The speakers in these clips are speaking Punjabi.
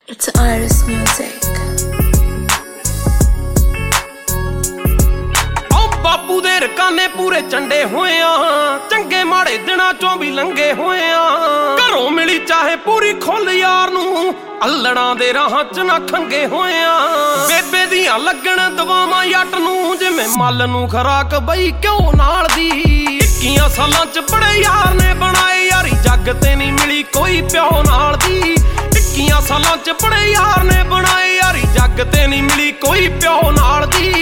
It's Iris Music. ਬਾਪੂ ਦੇ ਰਕਾਨੇ ਪੂਰੇ ਚੰਡੇ ਹੋਏ ਆ, ਚੰਗੇ ਮਾੜੇ ਦਿਨਾਂ ਚੋਂ ਵੀ ਲੰਘੇ ਹੋਏ ਆ। ਘਰੋਂ ਮਿਲੀ ਚਾਹੇ ਪੂਰੀ ਖੁੱਲ ਯਾਰ ਨੂੰ, ਅਲੜਾਂ ਦੇ ਰਾਹਾਂ ਚ ਨਾ ਖੰਗੇ ਹੋਏ ਆ। ਬੇਬੇ ਦੀਆਂ ਲੱਗਣ ਦਵਾਵਾਂ ਜੱਟ ਨੂੰ, ਜਿਵੇਂ ਮੱਲ ਨੂੰ ਖਰਾਕ ਬਈ ਕਿਉਂ ਨਾਲ ਦੀ। 21 ਸਾਲਾਂ ਚ ਬੜੇ ਯਾਰ ਨੇ ਬਣਾਏ ਯਾਰੀ, ਜੱਗ ਤੇ ਨਹੀਂ ਮਿਲੀ ਕੋਈ ਪਿਓ ਨਾਲ ਦੀ। 21 ਸਾਲਾਂ ਚ ਬੜੇ ਯਾਰ ਨੇ ਬਣਾਏ ਯਾਰੀ, ਜੱਗ ਤੇ ਨਹੀਂ ਮਿਲੀ ਕੋਈ ਪਿਓ ਨਾਲ ਦੀ।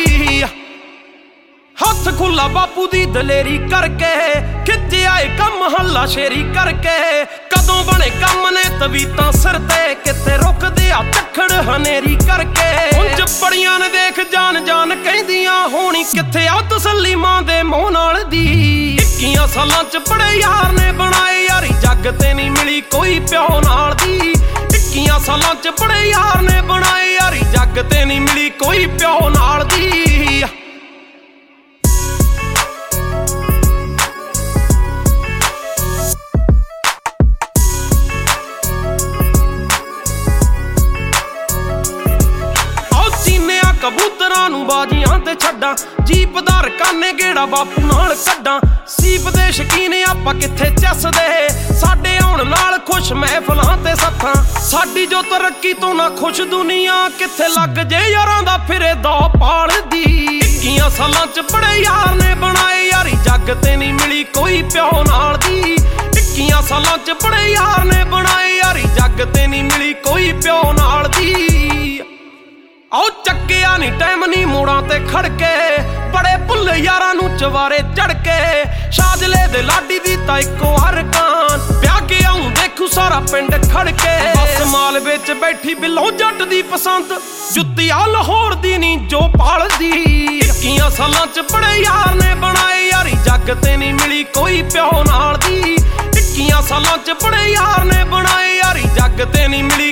ਹੱਥ ਖੁੱਲਾ ਬਾਪੂ ਦੀ ਦਲੇਰੀ ਕਰਕੇ, ਖਿੱਚਿਆ ਏ ਕੰਮ ਹੱਲਾ ਸ਼ੇਰੀ ਕਰਕੇ। ਕਦੋਂ ਬਣੇ ਕੰਮ ਨੇ ਤਵੀਤਾਂ ਸਿਰ ਤੇ, ਕਿਤੇ ਰੁਕਦੇ ਆ ਝੱਖੜ ਹਨੇਰੀ ਕਰਕੇ। ਉਂਝ ਬੜੀਆਂ ਨੇ ਦੇਖ ਜਾਨ ਜਾਨ ਕਹਿੰਦੀਆਂ, ਹੋਣੀ ਕਿੱਥੇ ਆ ਤਸੱਲੀ ਮਾਂ ਦੇ ਮੂੰਹ ਨਾਲ ਦੀ। 21 ਸਾਲਾਂ ਚ ਬੜੇ ਯਾਰ ਨੇ ਬਣਾਏ ਯਾਰੀ, ਜੱਗ ਤੇ ਨਹੀਂ ਮਿਲੀ ਕੋਈ ਪਿਓ ਨਾਲ ਦੀ। 21 ਸਾਲਾਂ ਚ ਬੜੇ ਯਾਰ ਨੇ ਬਣਾਏ ਯਾਰੀ, ਜੱਗ ਤੇ ਨਹੀਂ ਮਿਲੀ ਕੋਈ ਪਿਓ ਨਾਲ ਦੀ। ਕਬੂਤਰਾਂ ਨੂੰ ਬਾਜੀਆਂ ਤੇ ਛੱਡਾਂ, ਜੀਪ ਦਾ ਰਕਾਨੇ ਗੇੜਾ ਬਾਪੂ ਨਾਲ ਕੱਢਾਂ। ਸੀਪ ਦੇ ਸ਼ਕੀਨ ਆਪਾਂ ਕਿੱਥੇ ਚੱਸਦੇ, ਸਾਡੇ ਆਉਣ ਨਾਲ ਖੁਸ਼ ਮਹਿਫਲਾਂ ਤੇ ਸੱਥਾਂ। ਸਾਡੀ ਜੋ ਤਰੱਕੀ ਤੋਂ ਨਾ ਖੁਸ਼ ਦੁਨੀਆ, ਕਿੱਥੇ ਲੱਗ ਜੇ ਯਾਰਾਂ ਦਾ ਫਿਰੇ ਦੋ ਪਾਲਦੀ। 21 ਸਾਲਾਂ ਚ ਬੜੇ ਯਾਰ ਨੇ ਬਣਾਏ ਯਾਰੀ, ਜੱਗ ਤੇ ਨਹੀਂ ਮਿਲੀ ਕੋਈ ਪਿਓ ਨਾਲ ਦੀ। 21 ਸਾਲਾਂ ਚ ਬੜੇ ਯਾਰ ਨੇ ਬਣਾਏ ਯਾਰੀ, ਜੱਗ ਤੇ ਨਹੀਂ ਮਿਲੀ ਕੋਈ ਪਿਓ ਨਾਲ ਦੀ। ਆਓ ਚੱਕਿਆ ਨੀ ਟਾਈਮ ਨੀ ਮੋੜਾਂ ਤੇ ਖੜਕੇ, ਬੜੇ ਭੁੱਲੇ ਯਾਰਾਂ ਨੂੰ ਚਵਾਰੇ ਚੜ ਕੇ। ਸ਼ਾਜਲੇ ਦੇ ਲਾਡੀ ਦੀ ਤਾਂ ਇੱਕੋ ਹਰਕਾਨ, ਵਿਆਹ ਕੇ ਆਉਂ ਦੇਖੂ ਸਾਰਾ ਪਿੰਡ ਖੜ ਕੇ। ਬਸ ਮਾਲ ਵਿੱਚ ਬੈਠੀ ਬਿੱਲੋ ਜੱਟ ਦੀ ਪਸੰਦ, ਜੁੱਤੀ ਆ ਲਾਹੌਰ ਦੀ ਨੀ ਜੋ ਪਾਲਦੀ। 21 ਸਾਲਾਂ ਚ ਬੜੇ ਯਾਰ ਨੇ ਬਣਾਏ ਯਾਰੀ, ਜੱਗ ਤੇ ਨਹੀਂ ਮਿਲੀ ਕੋਈ ਪਿਓ ਨਾਲ ਦੀ। 21 ਸਾਲਾਂ ਚ ਬੜੇ ਯਾਰ ਨੇ ਬਣਾਏ ਯਾਰੀ, ਜੱਗ ਤੇ ਨਹੀਂ ਮਿਲੀ